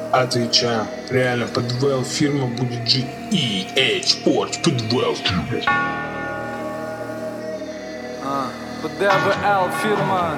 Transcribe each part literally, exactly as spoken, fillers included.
Отвечаю, реально подвел, фирма будет джи и эйч Sports, подвел. ПДВЛ фирма.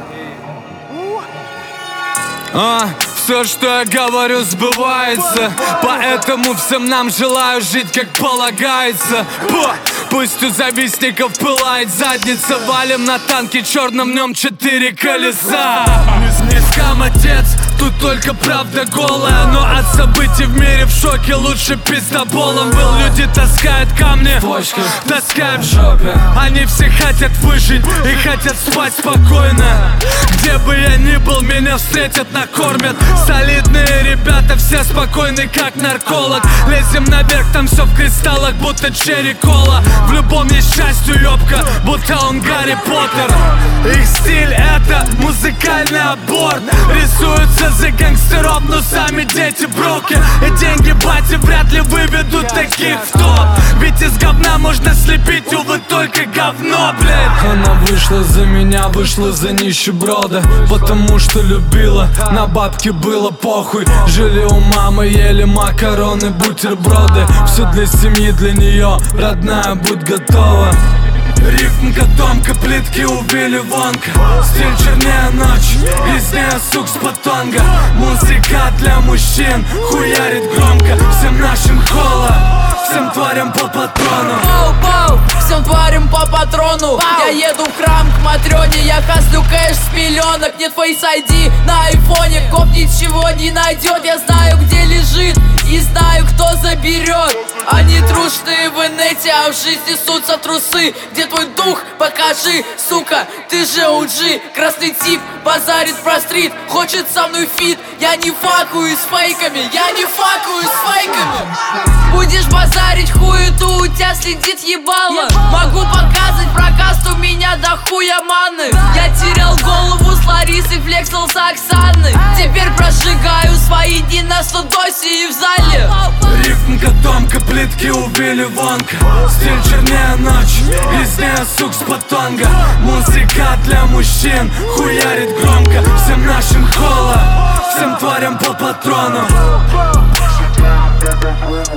А, все, что я говорю, сбывается. Поэтому всем нам желаю жить, как полагается. По, пусть у завистников пылает задница. Валим на танке черным днем четыре колеса. Не скам, отец, тут только правда голая. Но от событий в мире в шоке лучше пиздоболом был. Люди таскают камни, таскают в жопе. Они все хотят выжить и хотят спать спокойно. Где бы я ни был, меня встретят, накормят. Солидные ребята, все спокойны, как нарколог. Лезем наверх, там все в кристаллах, будто черри кола. В любом есть счастье, ёбка, будто он Гарри Поттер. Их стиль это музыкальный аборт. Рисуются за гангстеров, но сами дети броки. И деньги бати вряд ли выведут таких в топ. Ведь из говна можно слепить, увы, только говно, блядь. Она вышла за меня, вышла за нищеброда. Потому что любила, на бабки было похуй. Жили у мамы, ели макароны, бутерброды. Все для семьи, для нее, родная, будь готова. Рифмка, домка, плитки убили вонка. Стиль чернее ночь, грязнее сук с батонга. Музыка для мужчин хуярит громко. Всем нашим холо, всем тварям по патрону. Пау-пау, всем тварям по патрону. Я еду в храм к Матрёне, я хаслю кэш с пеленок. Нет Face ай ди на айфоне, коп ничего не найдет. Я знаю, где лежит и знаю, кто заберет. Они трушные в инете, а в жизни сутся трусы. Где твой дух? Покажи, сука, ты же о джи. Красный тип базарит про стрит, хочет со мной фит. Я не факую с фейками, я не факую с фейками. Будешь базарить хуету, у тебя следит ебало. Могу показать прокаст, у меня до хуя маны. Я терял голову с Ларисой, флексил с Оксаной. Теперь прожигаю свои дни на Судосе и в зале. Рифмка, домка, плитки убили вонка. Стиль чернее ночь, грязнее сук с батонга. Музыка для мужчин хуярит громко. Всем нашим холо, всем тварям по патрону.